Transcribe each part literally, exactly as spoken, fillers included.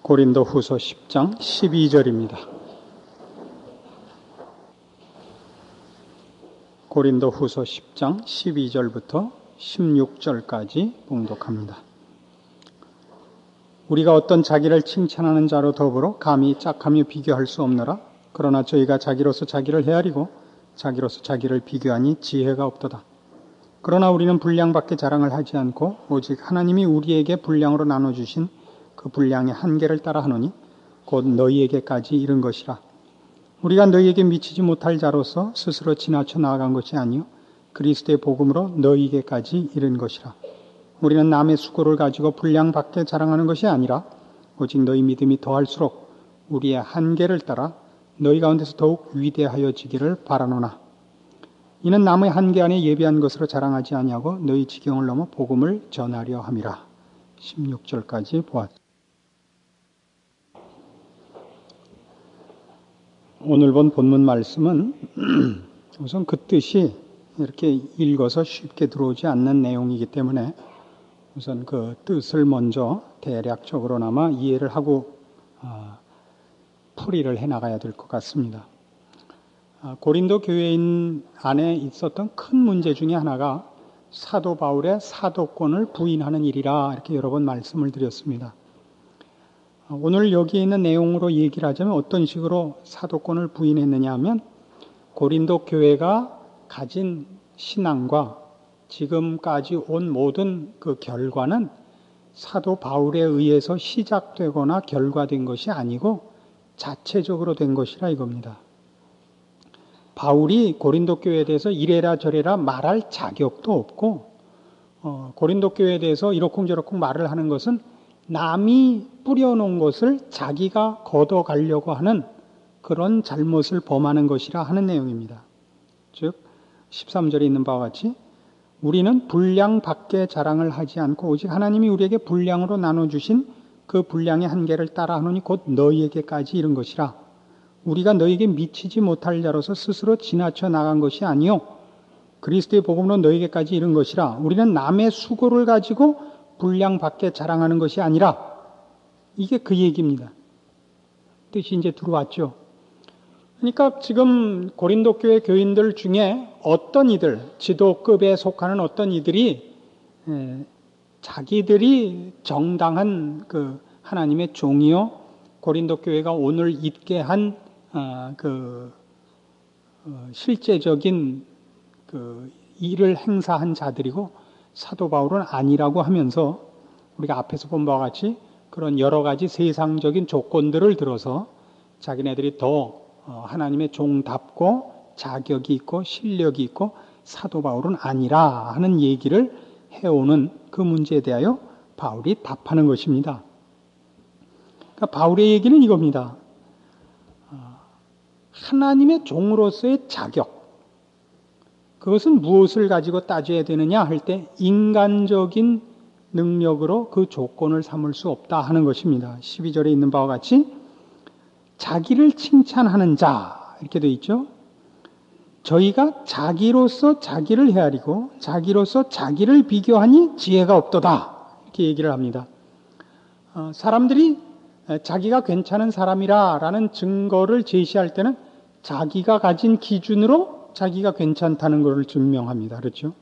고린도후서 십 장 십이 절입니다. 고린도후서 십 장 십이 절부터 십육 절까지 봉독합니다. 우리가 어떤 자기를 칭찬하는 자로 더불어 감히 짝하며 비교할 수 없노라. 그러나 저희가 자기로서 자기를 헤아리고 자기로서 자기를 비교하니 지혜가 없도다. 그러나 우리는 분량밖에 자랑을 하지 않고 오직 하나님이 우리에게 분량으로 나눠주신 그 분량의 한계를 따라 하노니 곧 너희에게까지 이른 것이라. 우리가 너희에게 미치지 못할 자로서 스스로 지나쳐 나아간 것이 아니요 그리스도의 복음으로 너희에게까지 이른 것이라. 우리는 남의 수고를 가지고 분량밖에 자랑하는 것이 아니라 오직 너희 믿음이 더할수록 우리의 한계를 따라 너희 가운데서 더욱 위대하여지기를 바라노나. 이는 남의 한계 안에 예비한 것으로 자랑하지 아니하고 너희 지경을 넘어 복음을 전하려 함이라. 십육 절까지 보았습니다. 오늘 본 본문 말씀은 우선 그 뜻이 이렇게 읽어서 쉽게 들어오지 않는 내용이기 때문에 우선 그 뜻을 먼저 대략적으로나마 이해를 하고 어, 풀이를 해나가야 될 것 같습니다. 어, 고린도 교회인 안에 있었던 큰 문제 중에 하나가 사도 바울의 사도권을 부인하는 일이라 이렇게 여러 번 말씀을 드렸습니다. 어, 오늘 여기 있는 내용으로 얘기를 하자면 어떤 식으로 사도권을 부인했느냐 하면 고린도 교회가 가진 신앙과 지금까지 온 모든 그 결과는 사도 바울에 의해서 시작되거나 결과된 것이 아니고 자체적으로 된 것이라 이겁니다. 바울이 고린도 교회에 대해서 이래라 저래라 말할 자격도 없고 어, 고린도 교회에 대해서 이러쿵저러쿵 말을 하는 것은 남이 뿌려놓은 것을 자기가 걷어가려고 하는 그런 잘못을 범하는 것이라 하는 내용입니다. 즉 십삼 절에 있는 바와 같이 우리는 분량 밖에 자랑을 하지 않고 오직 하나님이 우리에게 분량으로 나눠주신 그 분량의 한계를 따라 하노니 곧 너희에게까지 이른 것이라. 우리가 너희에게 미치지 못할 자로서 스스로 지나쳐 나간 것이 아니요 그리스도의 복음으로 너희에게까지 이른 것이라. 우리는 남의 수고를 가지고 분량 밖에 자랑하는 것이 아니라. 이게 그 얘기입니다. 뜻이 이제 들어왔죠. 그러니까 지금 고린도 교회 교인들 중에 어떤 이들, 지도급에 속하는 어떤 이들이 자기들이 정당한 그 하나님의 종이요 고린도 교회가 오늘 있게 한 그 실제적인 그 일을 행사한 자들이고 사도 바울은 아니라고 하면서 우리가 앞에서 본 바와 같이 그런 여러 가지 세상적인 조건들을 들어서 자기네들이 더 하나님의 종답고 자격이 있고 실력이 있고 사도 바울은 아니라 하는 얘기를 해오는 그 문제에 대하여 바울이 답하는 것입니다. 그러니까 바울의 얘기는 이겁니다. 하나님의 종으로서의 자격, 그것은 무엇을 가지고 따져야 되느냐 할 때 인간적인 능력으로 그 조건을 삼을 수 없다 하는 것입니다. 십이 절에 있는 바와 같이 자기를 칭찬하는 자 이렇게 되어 있죠. 저희가 자기로서 자기를 헤아리고 자기로서 자기를 비교하니 지혜가 없도다 이렇게 얘기를 합니다. 어, 사람들이 자기가 괜찮은 사람이라라는 증거를 제시할 때는 자기가 가진 기준으로 자기가 괜찮다는 것을 증명합니다. 그렇죠?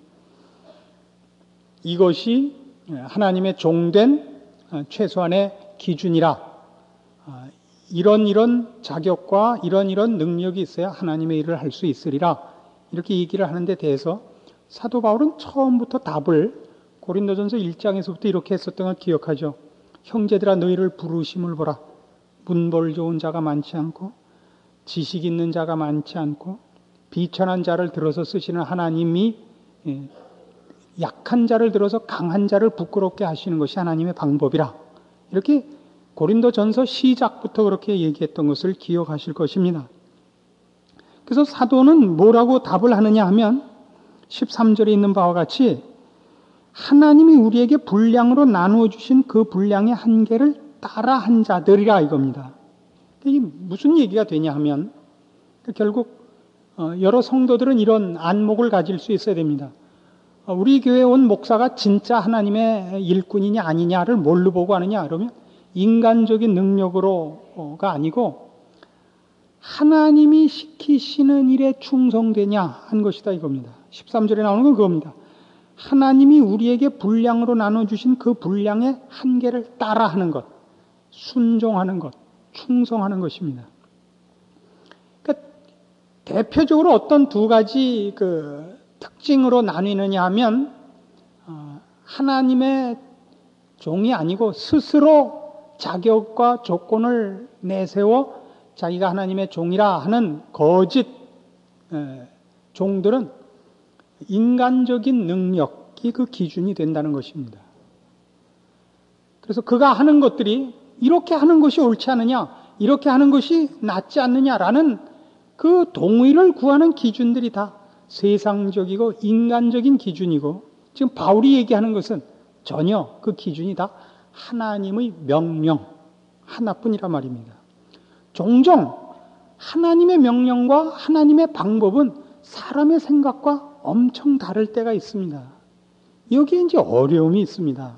이것이 하나님의 종된 최소한의 기준이라. 이런 이런 자격과 이런 이런 능력이 있어야 하나님의 일을 할 수 있으리라 이렇게 얘기를 하는 데 대해서 사도 바울은 처음부터 답을 고린도전서 일 장에서부터 이렇게 했었던 걸 기억하죠. 형제들아 너희를 부르심을 보라. 문벌 좋은 자가 많지 않고 지식 있는 자가 많지 않고 비천한 자를 들어서 쓰시는 하나님이 약한 자를 들어서 강한 자를 부끄럽게 하시는 것이 하나님의 방법이라. 이렇게 고린도전서 시작부터 그렇게 얘기했던 것을 기억하실 것입니다. 그래서 사도는 뭐라고 답을 하느냐 하면 십삼 절에 있는 바와 같이 하나님이 우리에게 분량으로 나누어 주신 그 분량의 한계를 따라 한 자들이라 이겁니다. 이게 무슨 얘기가 되냐 하면 결국 여러 성도들은 이런 안목을 가질 수 있어야 됩니다. 우리 교회에 온 목사가 진짜 하나님의 일꾼이냐 아니냐를 뭘로 보고 하느냐 그러면 인간적인 능력으로가 아니고 하나님이 시키시는 일에 충성되냐 한 것이다 이겁니다. 십삼 절에 나오는 건 그겁니다. 하나님이 우리에게 분량으로 나눠주신 그 분량의 한계를 따라하는 것, 순종하는 것, 충성하는 것입니다. 그러니까 대표적으로 어떤 두 가지 그 특징으로 나뉘느냐 하면 어, 하나님의 종이 아니고 스스로 자격과 조건을 내세워 자기가 하나님의 종이라 하는 거짓 에, 종들은 인간적인 능력이 그 기준이 된다는 것입니다. 그래서 그가 하는 것들이 이렇게 하는 것이 옳지 않느냐, 이렇게 하는 것이 낫지 않느냐라는 그 동의를 구하는 기준들이 다 세상적이고 인간적인 기준이고, 지금 바울이 얘기하는 것은 전혀 그 기준이 다 하나님의 명령 하나뿐이란 말입니다. 종종 하나님의 명령과 하나님의 방법은 사람의 생각과 엄청 다를 때가 있습니다. 여기에 이제 어려움이 있습니다.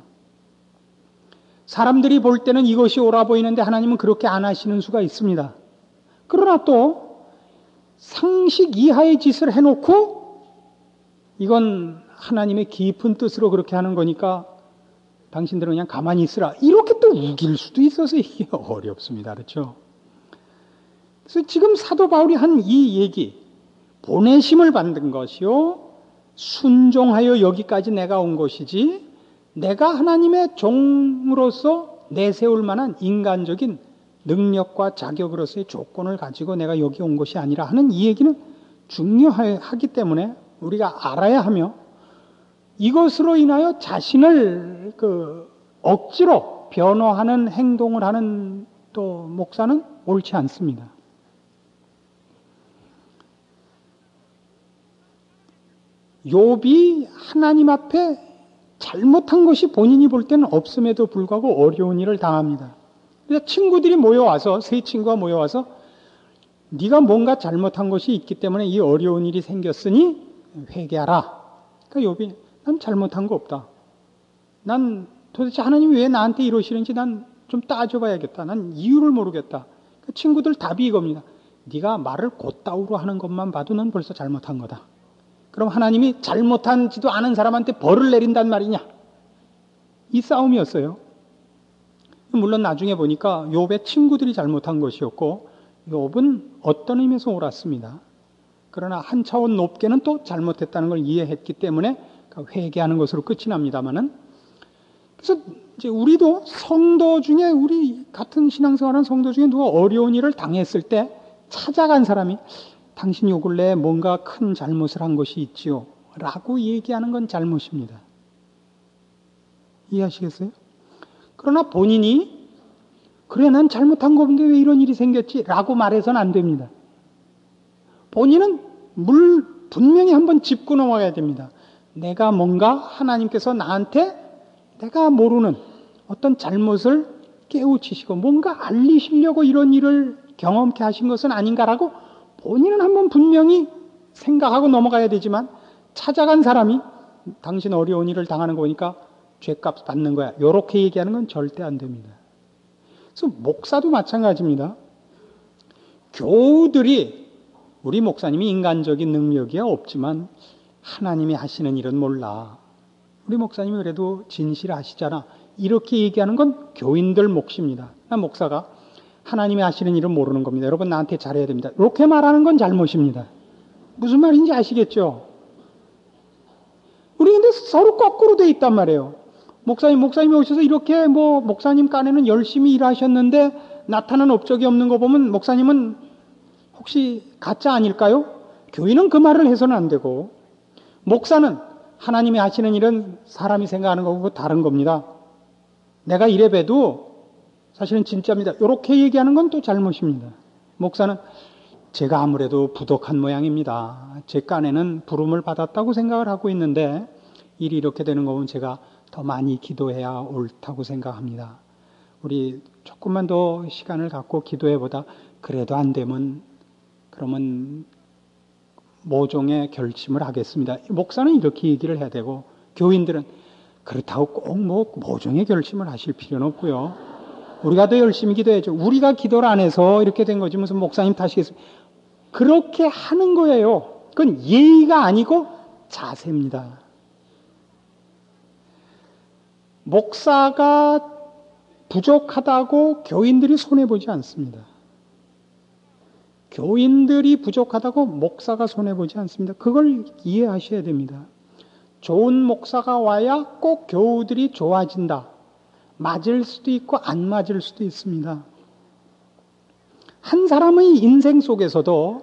사람들이 볼 때는 이것이 옳아 보이는데 하나님은 그렇게 안 하시는 수가 있습니다. 그러나 또 상식 이하의 짓을 해놓고 이건 하나님의 깊은 뜻으로 그렇게 하는 거니까 당신들은 그냥 가만히 있으라, 이렇게 또 우길 수도 있어서 이게 어렵습니다. 그렇죠? 그래서 지금 사도 바울이 한 이 얘기, 보내심을 받은 것이요, 순종하여 여기까지 내가 온 것이지 내가 하나님의 종으로서 내세울 만한 인간적인 능력과 자격으로서의 조건을 가지고 내가 여기 온 것이 아니라 하는 이 얘기는 중요하기 때문에 우리가 알아야 하며, 이것으로 인하여 자신을 그 억지로 변호하는 행동을 하는 또 목사는 옳지 않습니다. 욥이 하나님 앞에 잘못한 것이 본인이 볼 때는 없음에도 불구하고 어려운 일을 당합니다. 그래서 친구들이 모여와서, 세 친구가 모여와서 네가 뭔가 잘못한 것이 있기 때문에 이 어려운 일이 생겼으니 회개하라. 그러니까 욥이 난 잘못한 거 없다. 난 도대체 하나님이 왜 나한테 이러시는지 난 좀 따져봐야겠다. 난 이유를 모르겠다. 그러니까 친구들 답이 이겁니다. 네가 말을 곧다우로 하는 것만 봐도 넌 벌써 잘못한 거다. 그럼 하나님이 잘못한지도 않은 사람한테 벌을 내린단 말이냐? 이 싸움이었어요. 물론 나중에 보니까 욥의 친구들이 잘못한 것이었고 욥은 어떤 의미에서 옳았습니다. 그러나 한 차원 높게는 또 잘못했다는 걸 이해했기 때문에 회개하는 것으로 끝이 납니다만은, 그래서 이제 우리도 성도 중에, 우리 같은 신앙생활하는 성도 중에 누가 어려운 일을 당했을 때 찾아간 사람이 당신 요 근래에 뭔가 큰 잘못을 한 것이 있지요 라고 얘기하는 건 잘못입니다. 이해하시겠어요? 그러나 본인이 그래 난 잘못한 거 없는데 왜 이런 일이 생겼지 라고 말해서는 안 됩니다. 본인은 물 분명히 한번 짚고 넘어가야 됩니다. 내가 뭔가 하나님께서 나한테 내가 모르는 어떤 잘못을 깨우치시고 뭔가 알리시려고 이런 일을 경험케 하신 것은 아닌가라고 본인은 한번 분명히 생각하고 넘어가야 되지만, 찾아간 사람이 당신 어려운 일을 당하는 거 보니까 죄값 받는 거야, 이렇게 얘기하는 건 절대 안 됩니다. 그래서 목사도 마찬가지입니다. 교우들이, 우리 목사님이 인간적인 능력이 없지만 하나님이 하시는 일은 몰라, 우리 목사님이 그래도 진실하시잖아, 이렇게 얘기하는 건 교인들 몫입니다. 난 목사가 하나님이 하시는 일은 모르는 겁니다. 여러분 나한테 잘해야 됩니다, 이렇게 말하는 건 잘못입니다. 무슨 말인지 아시겠죠? 우리 근데 서로 거꾸로 돼 있단 말이에요. 목사님, 목사님이 오셔서 이렇게 뭐 목사님 깐에는 열심히 일하셨는데 나타난 업적이 없는 거 보면 목사님은 혹시 가짜 아닐까요? 교인은 그 말을 해서는 안 되고, 목사는 하나님이 하시는 일은 사람이 생각하는 거고 다른 겁니다. 내가 이래 봬도 사실은 진짜입니다, 이렇게 얘기하는 건 또 잘못입니다. 목사는 제가 아무래도 부족한 모양입니다. 제 깐에는 부름을 받았다고 생각을 하고 있는데 일이 이렇게 되는 거 보면 제가 더 많이 기도해야 옳다고 생각합니다. 우리 조금만 더 시간을 갖고 기도해보다 그래도 안 되면 그러면 모종의 결심을 하겠습니다. 목사는 이렇게 얘기를 해야 되고, 교인들은 그렇다고 꼭 뭐 모종의 결심을 하실 필요는 없고요. 우리가 더 열심히 기도해야죠. 우리가 기도를 안 해서 이렇게 된 거지 무슨 목사님 탓이겠습니까? 그렇게 하는 거예요. 그건 예의가 아니고 자세입니다. 목사가 부족하다고 교인들이 손해보지 않습니다. 교인들이 부족하다고 목사가 손해보지 않습니다. 그걸 이해하셔야 됩니다. 좋은 목사가 와야 꼭 교우들이 좋아진다. 맞을 수도 있고 안 맞을 수도 있습니다. 한 사람의 인생 속에서도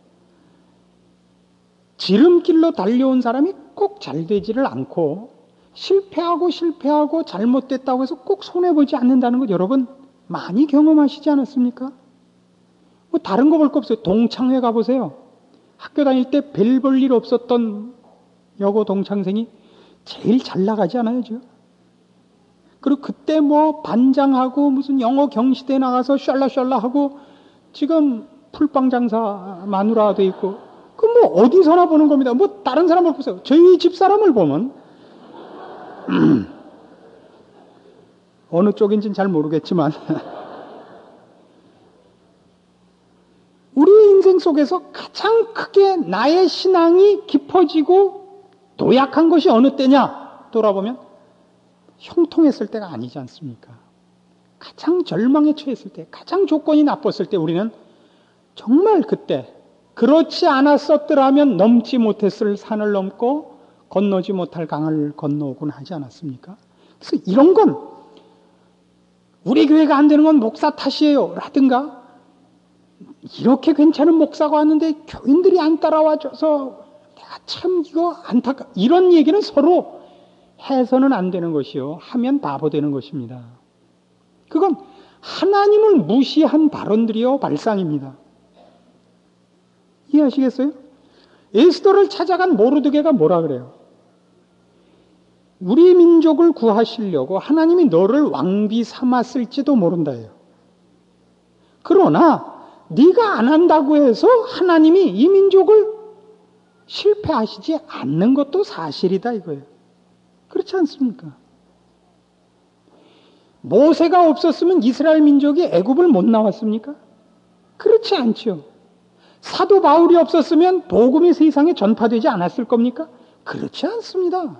지름길로 달려온 사람이 꼭 잘 되지를 않고 실패하고 실패하고 잘못됐다고 해서 꼭 손해보지 않는다는 것 여러분 많이 경험하시지 않았습니까? 뭐 다른 거 볼 거 없어요. 동창회 가보세요. 학교 다닐 때 별 볼 일 없었던 여고 동창생이 제일 잘 나가지 않아요, 지금? 그리고 그때 뭐 반장하고 무슨 영어 경시대 나가서 샬라샬라 하고 지금 풀빵 장사 마누라 돼 있고 그 뭐 어디서나 보는 겁니다. 뭐 다른 사람을 보세요. 저희 집 사람을 보면 어느 쪽인지는 잘 모르겠지만 우리 인생 속에서 가장 크게 나의 신앙이 깊어지고 도약한 것이 어느 때냐 돌아보면 형통했을 때가 아니지 않습니까? 가장 절망에 처했을 때, 가장 조건이 나빴을 때 우리는 정말 그때 그렇지 않았었더라면 넘지 못했을 산을 넘고 건너지 못할 강을 건너오곤 하지 않았습니까? 그래서 이런 건 우리 교회가 안 되는 건 목사 탓이에요 라든가 이렇게 괜찮은 목사가 왔는데 교인들이 안 따라와줘서 내가 참 이거 안타까 이런 얘기는 서로 해서는 안 되는 것이요. 하면 바보 되는 것입니다. 그건 하나님을 무시한 발언들이요. 발상입니다. 이해하시겠어요? 에스더를 찾아간 모르드게가 뭐라 그래요? 우리 민족을 구하시려고 하나님이 너를 왕비 삼았을지도 모른다예요. 그러나 네가 안 한다고 해서 하나님이 이 민족을 실패하시지 않는 것도 사실이다 이거예요. 그렇지 않습니까? 모세가 없었으면 이스라엘 민족이 애굽을 못 나왔습니까? 그렇지 않죠. 사도 바울이 없었으면 복음이 세상에 전파되지 않았을 겁니까? 그렇지 않습니다.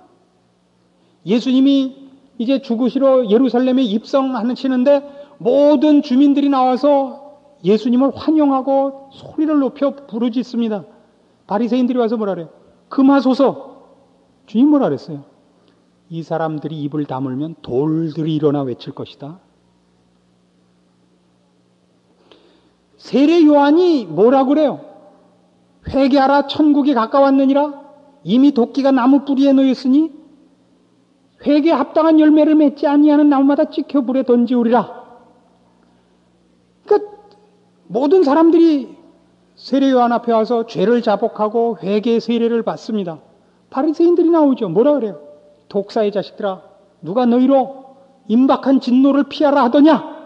예수님이 이제 죽으시러 예루살렘에 입성하시는데 모든 주민들이 나와서 예수님을 환영하고 소리를 높여 부르짖습니다. 바리새인들이 와서 뭐라 그래요? 금하소서. 주님 뭐라 그랬어요? 이 사람들이 입을 다물면 돌들이 일어나 외칠 것이다. 세례 요한이 뭐라고 그래요? 회개하라 천국이 가까웠느니라. 이미 도끼가 나무 뿌리에 놓였으니 회개에 합당한 열매를 맺지 아니하는 나무마다 찍혀 불에 던지우리라. 그러니까 모든 사람들이 세례 요한 앞에 와서 죄를 자복하고 회개의 세례를 받습니다. 바리새인들이 나오죠. 뭐라 그래요? 독사의 자식들아, 누가 너희로 임박한 진노를 피하라 하더냐?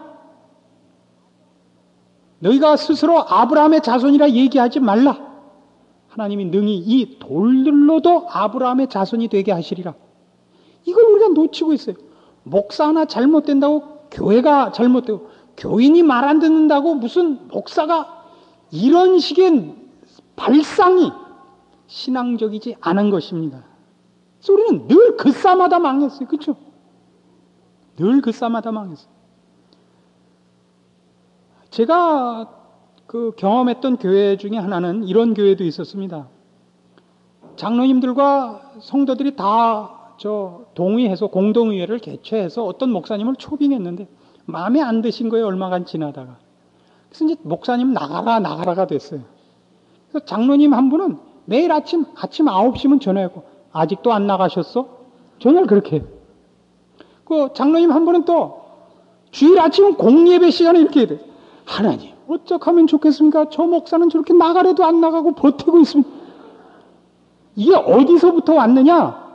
너희가 스스로 아브라함의 자손이라 얘기하지 말라. 하나님이 능히 이 돌들로도 아브라함의 자손이 되게 하시리라. 이걸 우리가 놓치고 있어요. 목사 하나 잘못된다고 교회가 잘못되고 교인이 말 안 듣는다고 무슨 목사가 이런 식의 발상이 신앙적이지 않은 것입니다. 그래서 우리는 늘 그 싸마다 망했어요. 그렇죠? 늘 그 싸마다 망했어요. 제가 그 경험했던 교회 중에 하나는 이런 교회도 있었습니다. 장로님들과 성도들이 다 저 동의해서 공동의회를 개최해서 어떤 목사님을 초빙했는데 마음에 안 드신 거예요. 얼마간 지나다가. 그래서 이제 목사님 나가라 나가라가 됐어요. 그래서 장로님 한 분은 매일 아침 아침 아홉 시면 전화했고 아직도 안 나가셨어? 전화를 그렇게 해요. 그 장로님 한 분은 또 주일 아침 공예배 시간에 이렇게 해야 돼요. 하나님 어떡하면 좋겠습니까? 저 목사는 저렇게 나가래도 안 나가고 버티고 있습니다. 이게 어디서부터 왔느냐?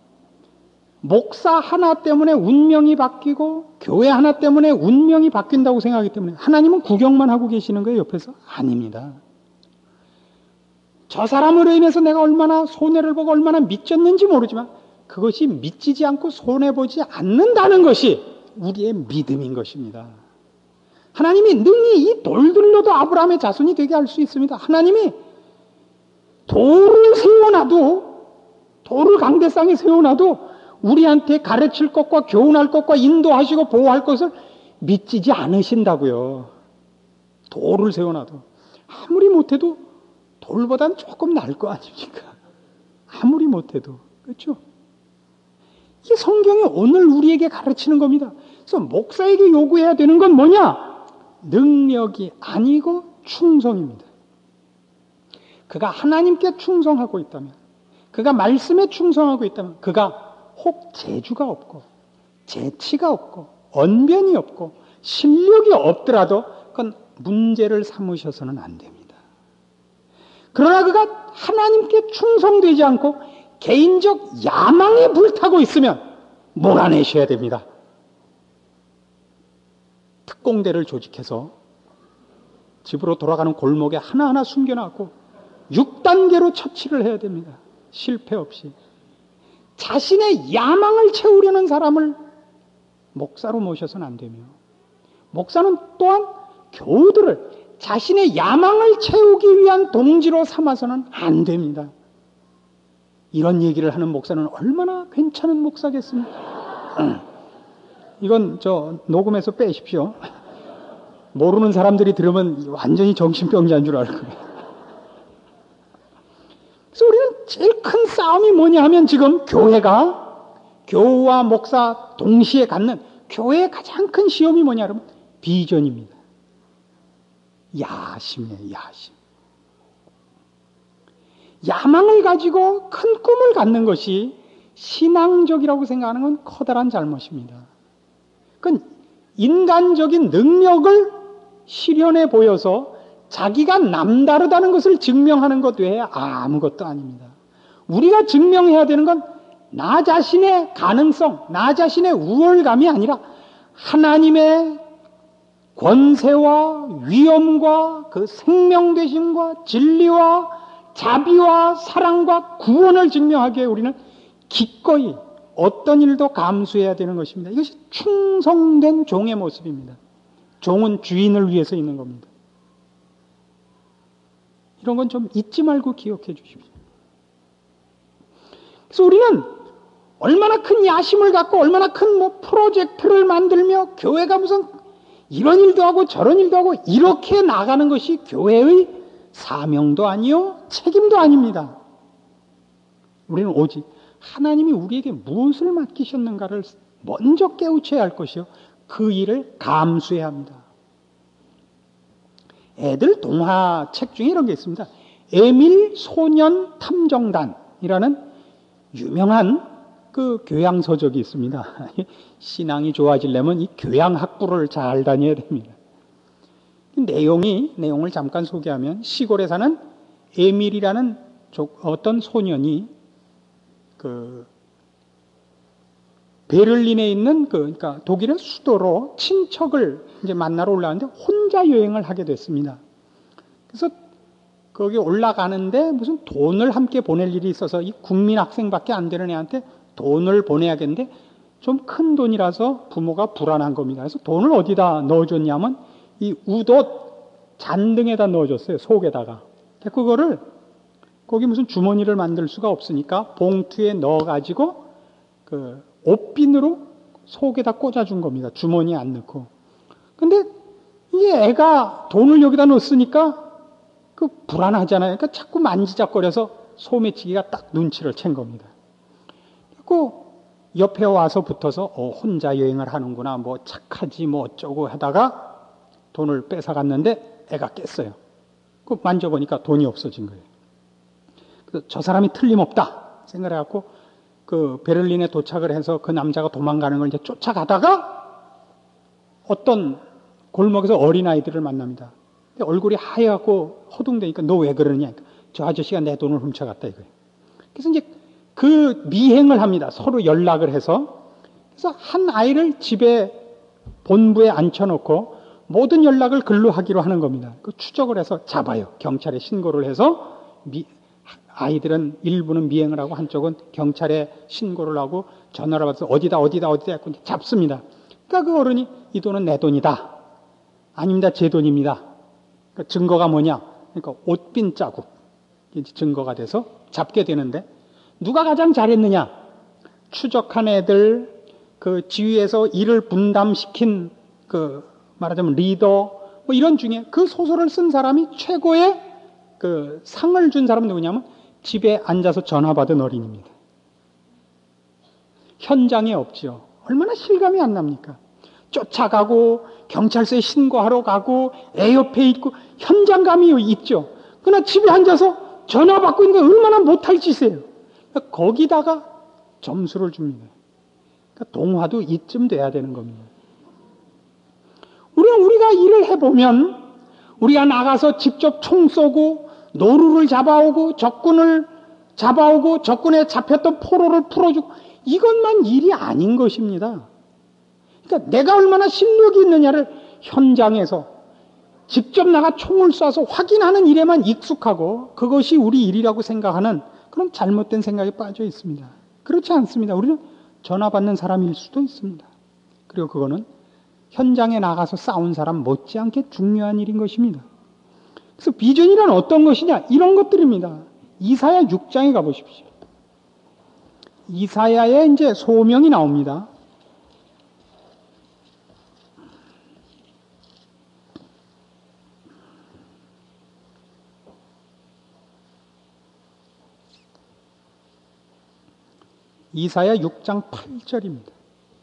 목사 하나 때문에 운명이 바뀌고 교회 하나 때문에 운명이 바뀐다고 생각하기 때문에 하나님은 구경만 하고 계시는 거예요. 옆에서. 아닙니다. 저 사람으로 인해서 내가 얼마나 손해를 보고 얼마나 미쳤는지 모르지만 그것이 미치지 않고 손해보지 않는다는 것이 우리의 믿음인 것입니다. 하나님이 능히 이 돌들로도 아브라함의 자손이 되게 할 수 있습니다. 하나님이 돌을 세워놔도, 돌을 강대상에 세워놔도 우리한테 가르칠 것과 교훈할 것과 인도하시고 보호할 것을 믿지지 않으신다고요. 돌을 세워놔도. 아무리 못해도 돌보단 조금 나을 거 아닙니까? 아무리 못해도. 그렇죠? 이게 성경이 오늘 우리에게 가르치는 겁니다. 그래서 목사에게 요구해야 되는 건 뭐냐? 능력이 아니고 충성입니다. 그가 하나님께 충성하고 있다면, 그가 말씀에 충성하고 있다면, 그가 혹 재주가 없고 재치가 없고 언변이 없고 실력이 없더라도 그건 문제를 삼으셔서는 안 됩니다. 그러나 그가 하나님께 충성되지 않고 개인적 야망에 불타고 있으면 몰아내셔야 됩니다. 특공대를 조직해서 집으로 돌아가는 골목에 하나하나 숨겨놨고 육 단계로 처치를 해야 됩니다. 실패 없이. 자신의 야망을 채우려는 사람을 목사로 모셔서는 안 되며, 목사는 또한 교우들을 자신의 야망을 채우기 위한 동지로 삼아서는 안 됩니다. 이런 얘기를 하는 목사는 얼마나 괜찮은 목사겠습니까? 이건 저 녹음해서 빼십시오. 모르는 사람들이 들으면 완전히 정신병자인 줄 알 거예요. 그래서 우리는 제일 큰 싸움이 뭐냐 하면 지금 교회가, 교우와 목사 동시에 갖는 교회의 가장 큰 시험이 뭐냐 하면 비전입니다. 야심이에요, 야심. 야망을 가지고 큰 꿈을 갖는 것이 신앙적이라고 생각하는 건 커다란 잘못입니다. 그건 인간적인 능력을 실현해 보여서 자기가 남다르다는 것을 증명하는 것 외에 아무것도 아닙니다. 우리가 증명해야 되는 건 나 자신의 가능성, 나 자신의 우월감이 아니라 하나님의 권세와 위엄과 그 생명되심과 진리와 자비와 사랑과 구원을 증명하기에 우리는 기꺼이 어떤 일도 감수해야 되는 것입니다. 이것이 충성된 종의 모습입니다. 종은 주인을 위해서 있는 겁니다. 이런 건 좀 잊지 말고 기억해 주십시오. 그래서 우리는 얼마나 큰 야심을 갖고 얼마나 큰 뭐 프로젝트를 만들며 교회가 무슨 이런 일도 하고 저런 일도 하고 이렇게 나가는 것이 교회의 사명도 아니요 책임도 아닙니다. 우리는 오직 하나님이 우리에게 무엇을 맡기셨는가를 먼저 깨우쳐야 할 것이요 그 일을 감수해야 합니다. 애들 동화책 중에 이런 게 있습니다. 에밀 소년 탐정단이라는 유명한 그 교양서적이 있습니다. 신앙이 좋아지려면 이 교양학부를 잘 다녀야 됩니다. 내용이, 내용을 잠깐 소개하면 시골에 사는 에밀이라는 어떤 소년이 그 베를린에 있는 그, 그러니까 독일의 수도로 친척을 이제 만나러 올라가는데 혼자 여행을 하게 됐습니다. 그래서 거기 올라가는데 무슨 돈을 함께 보낼 일이 있어서 이 국민 학생밖에 안 되는 애한테 돈을 보내야겠는데 좀 큰 돈이라서 부모가 불안한 겁니다. 그래서 돈을 어디다 넣어줬냐면 이 웃옷 잔등에다 넣어줬어요. 속에다가. 그거를 거기 무슨 주머니를 만들 수가 없으니까 봉투에 넣어가지고 그 옷핀으로 속에다 꽂아준 겁니다. 주머니에 안 넣고. 근데 이 애가 돈을 여기다 넣었으니까 그 불안하잖아요. 그러니까 자꾸 만지작거려서 소매치기가 딱 눈치를 챈 겁니다. 그 옆에 와서 붙어서 어, 혼자 여행을 하는구나, 뭐 착하지 뭐 어쩌고 하다가 돈을 뺏어갔는데 애가 깼어요. 그 만져보니까 돈이 없어진 거예요. 그래서 저 사람이 틀림없다 생각해갖고 그 베를린에 도착을 해서 그 남자가 도망가는 걸 이제 쫓아가다가 어떤 골목에서 어린아이들을 만납니다. 얼굴이 하얗고 허둥대니까 너 왜 그러냐? 저 아저씨가 내 돈을 훔쳐갔다 이거예요. 그래서 이제 그 미행을 합니다. 서로 연락을 해서. 그래서 한 아이를 집에 본부에 앉혀놓고 모든 연락을 글로 하기로 하는 겁니다. 그 추적을 해서 잡아요. 경찰에 신고를 해서 미, 아이들은 일부는 미행을 하고 한쪽은 경찰에 신고를 하고 전화를 받아서 어디다 어디다 어디다 했고 잡습니다. 그러니까 그 어른이 이 돈은 내 돈이다. 아닙니다. 제 돈입니다. 그러니까 증거가 뭐냐? 그러니까 옷빈 자국. 이제 증거가 돼서 잡게 되는데, 누가 가장 잘했느냐? 추적한 애들, 그 지휘에서 일을 분담시킨 그 말하자면 리더, 뭐 이런 중에 그 소설을 쓴 사람이 최고의 그 상을 준 사람은 누구냐면 집에 앉아서 전화 받은 어린이입니다. 현장에 없죠. 얼마나 실감이 안 납니까? 쫓아가고 경찰서에 신고하러 가고 애 옆에 있고 현장감이 있죠. 그러나 집에 앉아서 전화 받고 있는 거 얼마나 못할 짓이에요. 거기다가 점수를 줍니다. 그러니까 동화도 이쯤 돼야 되는 겁니다. 우리는 우리가 일을 해보면 우리가 나가서 직접 총 쏘고 노루를 잡아오고 적군을 잡아오고 적군에 잡혔던 포로를 풀어주고 이것만 일이 아닌 것입니다. 그러니까 내가 얼마나 실력이 있느냐를 현장에서 직접 나가 총을 쏴서 확인하는 일에만 익숙하고 그것이 우리 일이라고 생각하는 그런 잘못된 생각에 빠져 있습니다. 그렇지 않습니다. 우리는 전화 받는 사람일 수도 있습니다. 그리고 그거는 현장에 나가서 싸운 사람 못지않게 중요한 일인 것입니다. 그래서 비전이란 어떤 것이냐? 이런 것들입니다. 이사야 육 장에 가보십시오. 이사야의 이제 소명이 나옵니다. 이사야 육 장 팔 절입니다.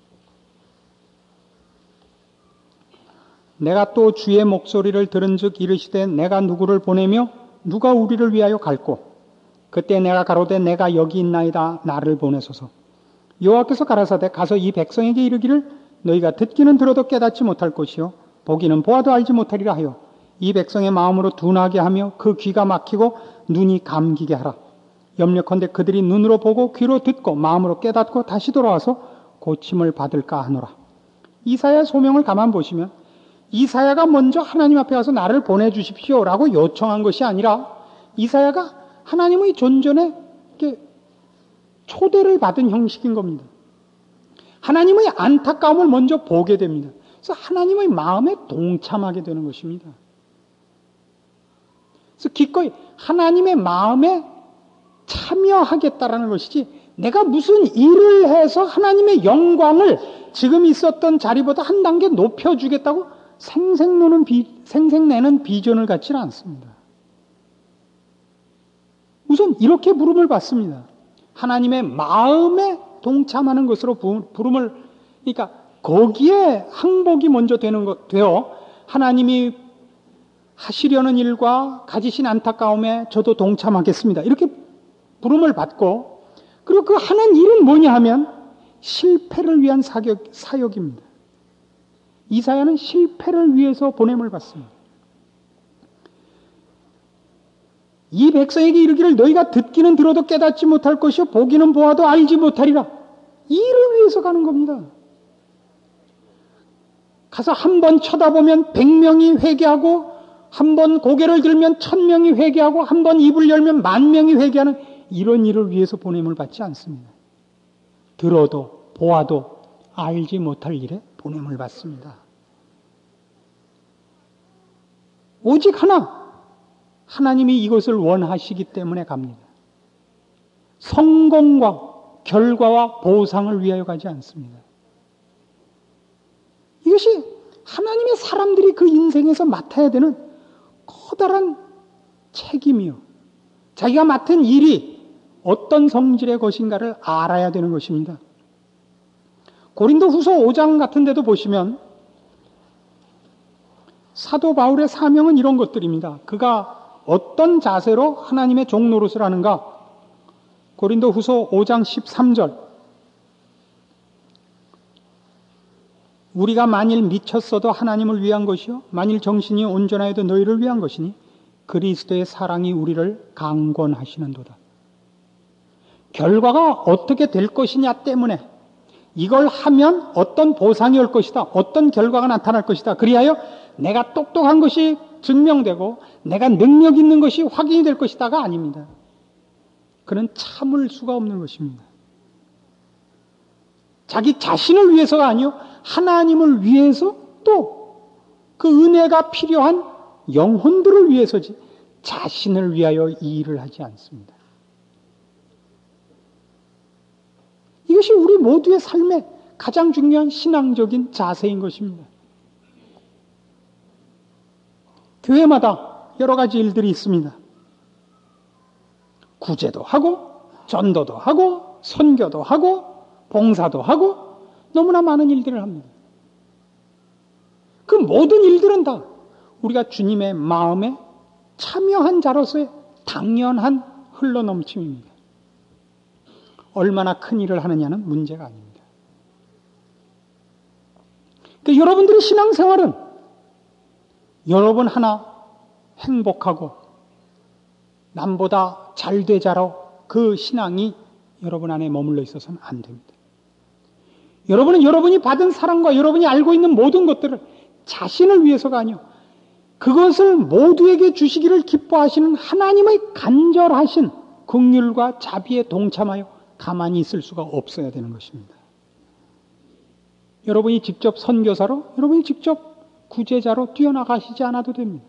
내가 또 주의 목소리를 들은즉 이르시되 내가 누구를 보내며 누가 우리를 위하여 갈꼬 그때 내가 가로되 내가 여기 있나이다 나를 보내소서. 여호와께서 가라사대 가서 이 백성에게 이르기를 너희가 듣기는 들어도 깨닫지 못할 것이요 보기는 보아도 알지 못하리라 하여 이 백성의 마음으로 둔하게 하며 그 귀가 막히고 눈이 감기게 하라. 염려컨대 그들이 눈으로 보고 귀로 듣고 마음으로 깨닫고 다시 돌아와서 고침을 받을까 하노라. 이사야 소명을 가만 보시면 이사야가 먼저 하나님 앞에 가서 나를 보내주십시오 라고 요청한 것이 아니라 이사야가 하나님의 존전에 초대를 받은 형식인 겁니다. 하나님의 안타까움을 먼저 보게 됩니다. 그래서 하나님의 마음에 동참하게 되는 것입니다. 그래서 기꺼이 하나님의 마음에 참여하겠다라는 것이지 내가 무슨 일을 해서 하나님의 영광을 지금 있었던 자리보다 한 단계 높여주겠다고 생생내는, 비, 생생내는 비전을 갖지는 않습니다. 우선 이렇게 부름을 받습니다. 하나님의 마음에 동참하는 것으로 부름을, 그러니까 거기에 항복이 먼저 되는 것, 되어 하나님이 하시려는 일과 가지신 안타까움에 저도 동참하겠습니다. 이렇게 부름을 받고, 그리고 그 하는 일은 뭐냐 하면 실패를 위한 사격, 사역입니다. 이사야는 실패를 위해서 보냄을 받습니다. 이 백성에게 이르기를 너희가 듣기는 들어도 깨닫지 못할 것이요 보기는 보아도 알지 못하리라. 이 일을 위해서 가는 겁니다. 가서 한 번 쳐다보면 백 명이 회개하고 한 번 고개를 들면 천 명이 회개하고 한 번 입을 열면 만 명이 회개하는 이런 일을 위해서 보냄을 받지 않습니다. 들어도 보아도 알지 못할 일에 보냄을 받습니다. 오직 하나, 하나님이 이것을 원하시기 때문에 갑니다. 성공과 결과와 보상을 위하여 가지 않습니다. 이것이 하나님의 사람들이 그 인생에서 맡아야 되는 커다란 책임이요. 자기가 맡은 일이 어떤 성질의 것인가를 알아야 되는 것입니다. 고린도 후서 오 장 같은 데도 보시면 사도 바울의 사명은 이런 것들입니다. 그가 어떤 자세로 하나님의 종 노릇을 하는가? 고린도 후서 오 장 십삼 절. 우리가 만일 미쳤어도 하나님을 위한 것이요 만일 정신이 온전하여도 너희를 위한 것이니 그리스도의 사랑이 우리를 강권하시는도다. 결과가 어떻게 될 것이냐 때문에 이걸 하면 어떤 보상이 올 것이다. 어떤 결과가 나타날 것이다. 그리하여 내가 똑똑한 것이 증명되고 내가 능력 있는 것이 확인이 될 것이다가 아닙니다. 그는 참을 수가 없는 것입니다. 자기 자신을 위해서가 아니요 하나님을 위해서 또 그 은혜가 필요한 영혼들을 위해서지 자신을 위하여 이 일을 하지 않습니다. 이것이 우리 모두의 삶의 가장 중요한 신앙적인 자세인 것입니다. 교회마다 여러 가지 일들이 있습니다. 구제도 하고 전도도 하고 선교도 하고 봉사도 하고 너무나 많은 일들을 합니다. 그 모든 일들은 다 우리가 주님의 마음에 참여한 자로서의 당연한 흘러넘침입니다. 얼마나 큰 일을 하느냐는 문제가 아닙니다. 그러니까 여러분들의 신앙생활은 여러분 하나 행복하고 남보다 잘 되자로 그 신앙이 여러분 안에 머물러 있어서는 안 됩니다. 여러분은 여러분이 받은 사랑과 여러분이 알고 있는 모든 것들을 자신을 위해서가 아니요, 그것을 모두에게 주시기를 기뻐하시는 하나님의 간절하신 긍휼과 자비에 동참하여 가만히 있을 수가 없어야 되는 것입니다. 여러분이 직접 선교사로, 여러분이 직접 구제자로 뛰어나가시지 않아도 됩니다.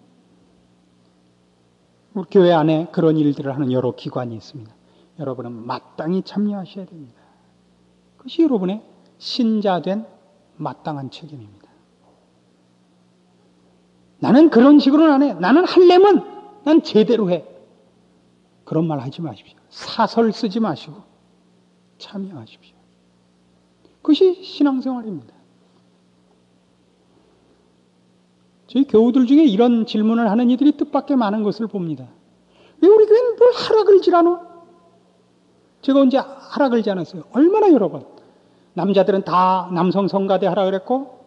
우리 교회 안에 그런 일들을 하는 여러 기관이 있습니다. 여러분은 마땅히 참여하셔야 됩니다. 그것이 여러분의 신자된 마땅한 책임입니다. 나는 그런 식으로는 안 해. 나는 할래면 난 제대로 해. 그런 말 하지 마십시오. 사설 쓰지 마시고 참여하십시오. 그것이 신앙생활입니다. 저희 교우들 중에 이런 질문을 하는 이들이 뜻밖의 많은 것을 봅니다. 왜 우리 교회는 뭘 하라 그러질 않아? 제가 언제 하라 그러지 않았어요? 얼마나 여러 번. 남자들은 다 남성 성가대 하라 그랬고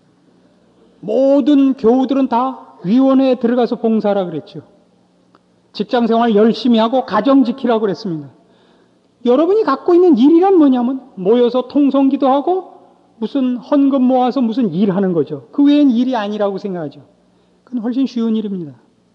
모든 교우들은 다 위원회에 들어가서 봉사하라 그랬죠. 직장생활 열심히 하고 가정 지키라고 그랬습니다. 여러분이 갖고 있는 일이란 뭐냐면 모여서 통성기도 하고 무슨 헌금 모아서 무슨 일하는 거죠. 그 외엔 일이 아니라고 생각하죠. 그건 훨씬 쉬운 일입니다.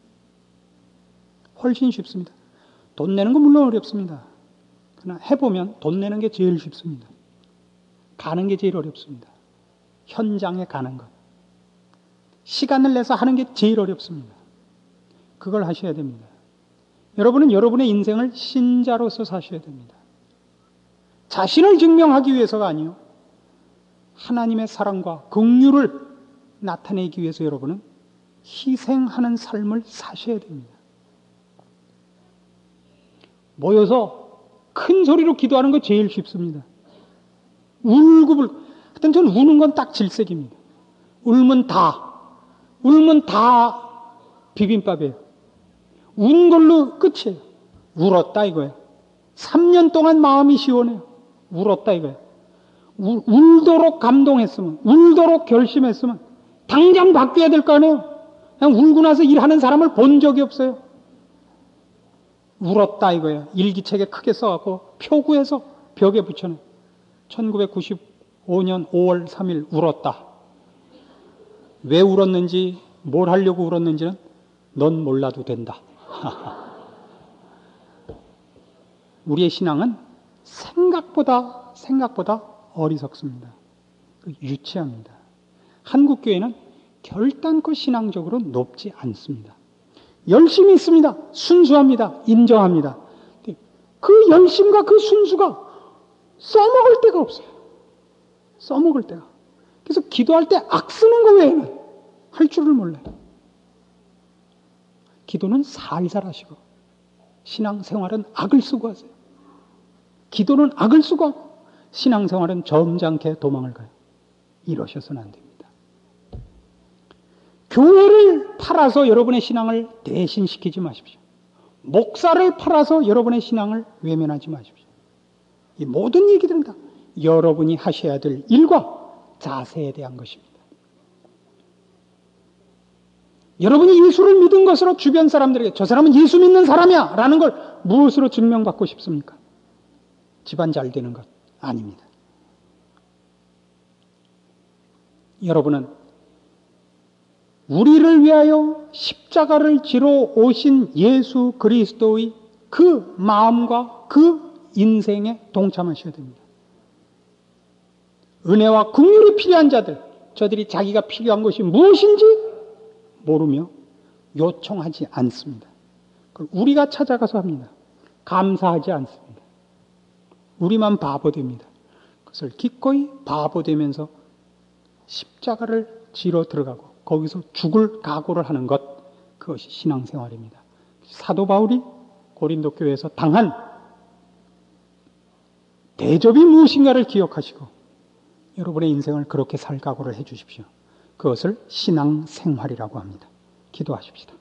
훨씬 쉽습니다. 돈 내는 건 물론 어렵습니다. 그러나 해보면 돈 내는 게 제일 쉽습니다. 가는 게 제일 어렵습니다. 현장에 가는 것. 시간을 내서 하는 게 제일 어렵습니다. 그걸 하셔야 됩니다. 여러분은 여러분의 인생을 신자로서 사셔야 됩니다. 자신을 증명하기 위해서가 아니요, 하나님의 사랑과 긍휼을 나타내기 위해서 여러분은 희생하는 삶을 사셔야 됩니다. 모여서 큰 소리로 기도하는 거 제일 쉽습니다. 울고불고. 하여튼 저는 우는 건 딱 질색입니다. 울면 다, 울면 다 비빔밥이에요. 운 걸로 끝이에요. 울었다 이거예요. 삼 년 동안 마음이 시원해요. 울었다 이거예요. 울, 울도록 감동했으면, 울도록 결심했으면 당장 바뀌어야 될 거 아니에요. 그냥 울고 나서 일하는 사람을 본 적이 없어요. 울었다 이거예요. 일기책에 크게 써갖고 표구해서 벽에 붙여놔요. 천구백구십오 년 오월 삼일 울었다. 왜 울었는지, 뭘 하려고 울었는지는 넌 몰라도 된다. 우리의 신앙은 생각보다 생각보다 어리석습니다. 유치합니다. 한국 교회는 결단코 신앙적으로 높지 않습니다. 열심히 있습니다. 순수합니다. 인정합니다. 그 열심과 그 순수가 써먹을 데가 없어요. 써먹을 데가. 그래서 기도할 때 악 쓰는 거 외에는 할 줄을 몰라요. 기도는 살살 하시고 신앙생활은 악을 쓰고 하세요. 기도는 악을 쓰고 하고 신앙생활은 점잖게 도망을 가요. 이러셔서는 안 됩니다. 교회를 팔아서 여러분의 신앙을 대신시키지 마십시오. 목사를 팔아서 여러분의 신앙을 외면하지 마십시오. 이 모든 얘기들은 다 여러분이 하셔야 될 일과 자세에 대한 것입니다. 여러분이 예수를 믿은 것으로 주변 사람들에게 저 사람은 예수 믿는 사람이야 라는 걸 무엇으로 증명받고 싶습니까? 집안 잘 되는 것 아닙니다. 여러분은 우리를 위하여 십자가를 지러 오신 예수 그리스도의 그 마음과 그 인생에 동참하셔야 됩니다. 은혜와 긍휼이 필요한 자들, 저들이 자기가 필요한 것이 무엇인지 모르며 요청하지 않습니다. 우리가 찾아가서 합니다. 감사하지 않습니다. 우리만 바보됩니다. 그것을 기꺼이 바보되면서 십자가를 지러 들어가고 거기서 죽을 각오를 하는 것, 그것이 신앙생활입니다. 사도 바울이 고린도 교회에서 당한 대접이 무엇인가를 기억하시고 여러분의 인생을 그렇게 살 각오를 해 주십시오. 그것을 신앙생활이라고 합니다. 기도하십시다.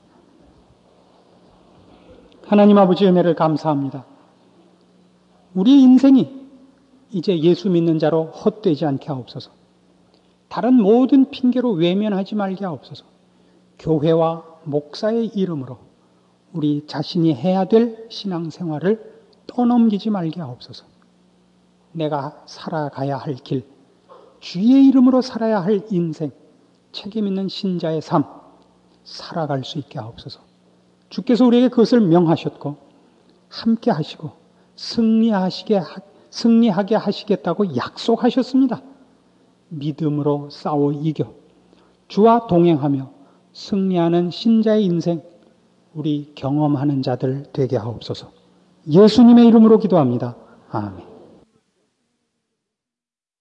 하나님 아버지 은혜를 감사합니다. 우리 인생이 이제 예수 믿는 자로 헛되지 않게 하옵소서. 다른 모든 핑계로 외면하지 말게 하옵소서. 교회와 목사의 이름으로 우리 자신이 해야 될 신앙생활을 떠넘기지 말게 하옵소서. 내가 살아가야 할 길, 주의 이름으로 살아야 할 인생, 책임 있는 신자의 삶 살아갈 수 있게 하옵소서. 주께서 우리에게 그것을 명하셨고 함께 하시고 승리하시게, 승리하게 하시겠다고 약속하셨습니다. 믿음으로 싸워 이겨 주와 동행하며 승리하는 신자의 인생 우리 경험하는 자들 되게 하옵소서. 예수님의 이름으로 기도합니다. 아멘.